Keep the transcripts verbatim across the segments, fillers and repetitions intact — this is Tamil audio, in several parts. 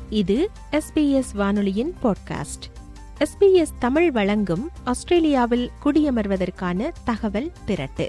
இது எஸ் பி எஸ் வானொலியின் podcast. S B S Tamil வழங்கும் ஆஸ்திரேலியாவில் குடியமர்வதற்கான தகவல் திரட்டு.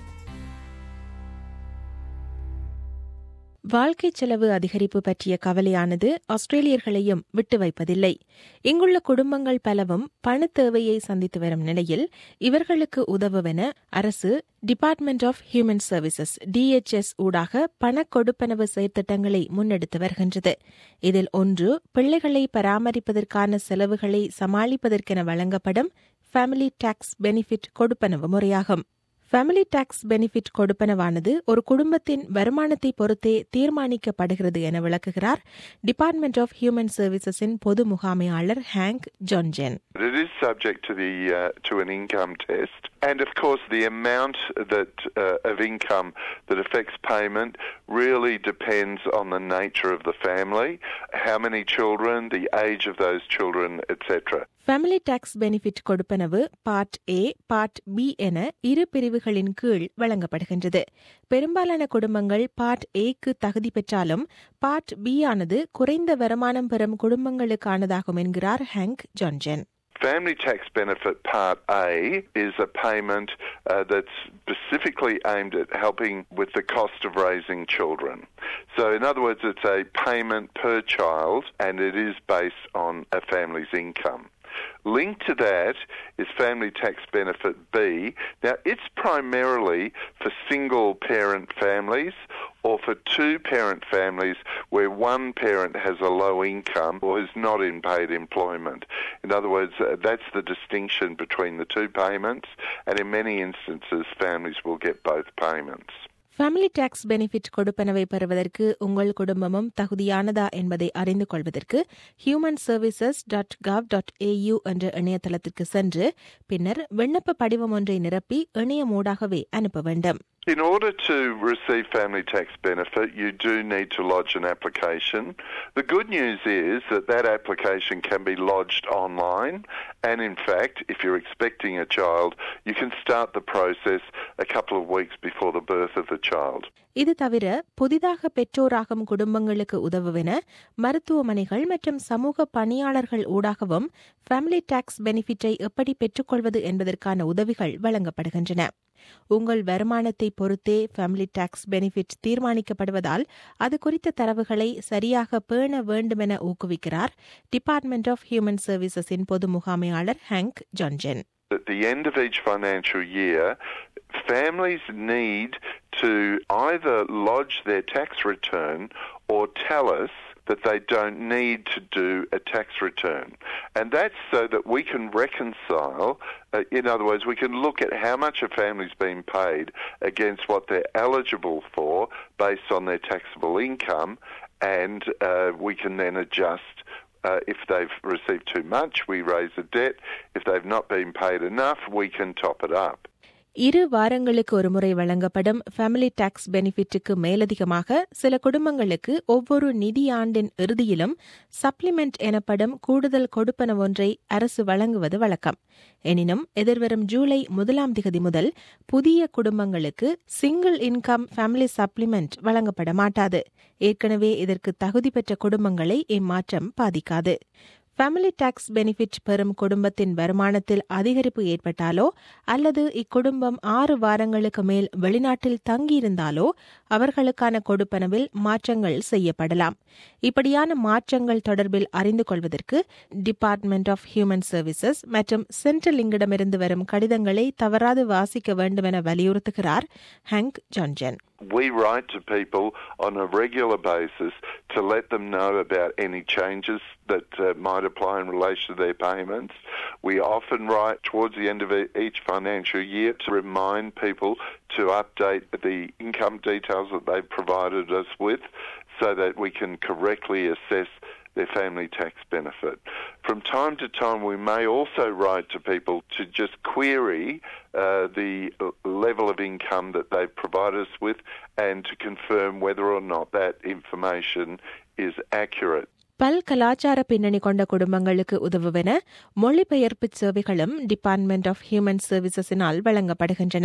வாழ்க்கை செலவு அதிகரிப்பு பற்றிய கவலையானது ஆஸ்திரேலியர்களையும் விட்டு வைப்பதில்லை. இங்குள்ள குடும்பங்கள் பலவும் பண தேவையை சந்தித்து வரும் நிலையில் இவர்களுக்கு உதவுவென அரசு department of human services D H S ஊடாக பண கொடுப்பனவு செயற்திட்டங்களை முன்னெடுத்து வருகின்றது. இதில் ஒன்று பிள்ளைகளை பராமரிப்பதற்கான செலவுகளை சமாளிப்பதற்கென வழங்கப்படும் ஃபேமிலி டாக்ஸ் பெனிஃபிட் கொடுப்பனவு முறையாகும். ஃபேமிலி டாக்ஸ் பெனிஃபிட் கொடுப்பனவானது ஒரு குடும்பத்தின் வருமானத்தை பொறுத்தே தீர்மானிக்கப்படுகிறது என விளக்குகிறார் டிபார்ட்மெண்ட் ஆஃப் ஹியூமன் சர்வீசஸின் பொது முகாமையாளர் Hank Jongen. It is subject to the uh, to an income test, and of course the amount that uh, of income that affects payment really depends on the nature of the family, how many children, the age of those children, et cetera. Family tax benefit கொடுப்பனவு பார்ட் ஏ, பார்ட் பி என இரு பிரிவுகளின் கீழ் வழங்கப்படுகின்றது. பெரும்பாலான குடும்பங்கள் பார்ட் ஏக்கு தகுதி பெற்றாலும் பார்ட் பி ஆனது குறைந்த வருமானம் பெறும் குடும்பங்களுக்கானதாகும் என்கிறார் Hank Jongen. Family tax benefit part A is a payment uh, that's specifically aimed at helping with the cost of raising children. So in other words, it's a payment per child and it is based on a family's income. Linked to that is family tax benefit B. Now, it's primarily for single-parent families or for two-parent families where one parent has a low income or is not in paid employment. In other words, uh, that's the distinction between the two payments, and in many instances, families will get both payments. Family tax benefit கொடுப்பனவை பெறுவதற்கு உங்கள் குடும்பமும் தகுதியானதா என்பதை அறிந்து கொள்வதற்கு human services dot gov dot AU என்ற இணையதளத்திற்கு சென்று பின்னர் விண்ணப்ப படிவம் ஒன்றை நிரப்பி இணையமூடாகவே அனுப்ப வேண்டும். In order to receive family tax benefit, you do need to lodge an application. The good news is that that application can be lodged online, and in fact, if you're expecting a child, you can start the process a couple of weeks before the birth of the child. இது தவிர புதிதாக பெற்றோராகும் குடும்பங்களுக்கு உதவுவென மருத்துவமனைகள் மற்றும் சமூக பணியாளர்கள் ஊடாகவும் ஃபேமிலி டாக்ஸ் பெனிஃபிட்டை எப்படி பெற்றுக்கொள்வது என்பதற்கான உதவிகள் வழங்கப்படுகின்றன. உங்கள் வருமானத்தை பொறுத்தே ஃபேமிலி டாக்ஸ் பெனிஃபிட் தீர்மானிக்கப்படுவதால் அது குறித்த தரவுகளை சரியாக பேண வேண்டுமென ஊக்குவிக்கிறார் டிபார்ட்மெண்ட் ஆஃப் ஹியூமன் சர்வீசஸின் பொது முகாமையாளர் Hank Jongen. At the end of each financial year, families need to either lodge their tax return or tell us that they don't need to do a tax return. And that's so that we can reconcile, uh, in other words, we can look at how much a family's been paid against what they're eligible for based on their taxable income, and uh, we can then adjust. Uh, if they've received too much, we raise the debt. If they've not been paid enough, we can top it up. இரு வாரங்களுக்கு ஒருமுறை வழங்கப்படும் ஃபேமிலி டாக்ஸ் பெனிஃபிட்டுக்கு மேலதிகமாக சில குடும்பங்களுக்கு ஒவ்வொரு நிதியாண்டின் இறுதியிலும் சப்ளிமெண்ட் எனப்படும் கூடுதல் கொடுப்பனவு ஒன்றை அரசு வழங்குவது வழக்கம். எனினும் எதிர்வரும் ஜூலை முதலாம் திகதி முதல் புதிய குடும்பங்களுக்கு சிங்கிள் இன்கம் ஃபேமிலி சப்ளிமெண்ட் வழங்கப்பட மாட்டாது. ஏற்கனவே இதற்கு தகுதி பெற்ற குடும்பங்களை இம்மாற்றம் பாதிக்காது. ஃபேமிலி டாக்ஸ் பெனிஃபிட் பெறும் குடும்பத்தின் வருமானத்தில் அதிகரிப்பு ஏற்பட்டாலோ அல்லது இக்குடும்பம் ஆறு வாரங்களுக்கு மேல் வெளிநாட்டில் தங்கியிருந்தாலோ அவர்களுக்கான கொடுப்பனவில் மாற்றங்கள் செய்யப்படலாம். இப்படியான மாற்றங்கள் தொடர்பில் அறிந்து கொள்வதற்கு டிபார்ட்மெண்ட் ஆஃப் ஹியூமன் சர்வீசஸ் மற்றும் சென்ட்ரலிங்கிடமிருந்து வரும் கடிதங்களை தவறாது வாசிக்க வேண்டும் என வலியுறுத்துகிறார் Hank Jongen. We write to people on a regular basis to let them know about any changes that uh, might apply in relation to their payments. We often write towards the end of each financial year to remind people to update the income details that they've provided us with so that we can correctly assess their family tax benefit. From time to time, we may also write to people to just query uh, the level of income that they've provided us with and to confirm whether or not that information is accurate. பல் கலாச்சார பின்னணி கொண்ட குடும்பங்களுக்கு உதவுவென மொழிபெயர்ப்பு சேவைகளும் டிபார்ட்மெண்ட் ஆஃப் ஹியூமன் சர்வீசஸினால் வழங்கப்படுகின்றன.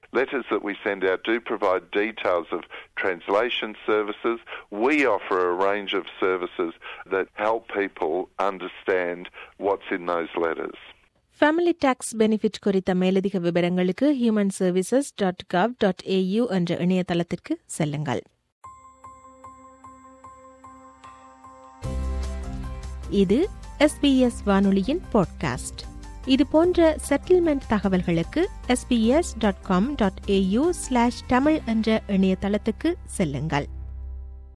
letters that we send out do provide details of translation services. We offer a range of services that help people understand what's in those letters. Family tax benefit குறித்த மேலதிக விவரங்களுக்கு human services dot gov dot AU என்ற இணையதளத்திற்கு செல்லுங்கள். இது எஸ்பிஎஸ் வானொலியின் பாட்காஸ்ட். இது போன்ற செட்டில்மெண்ட் தகவல்களுக்கு SBS dot com dot AU slash Tamil என்ற இணையதளத்துக்கு செல்லுங்கள்.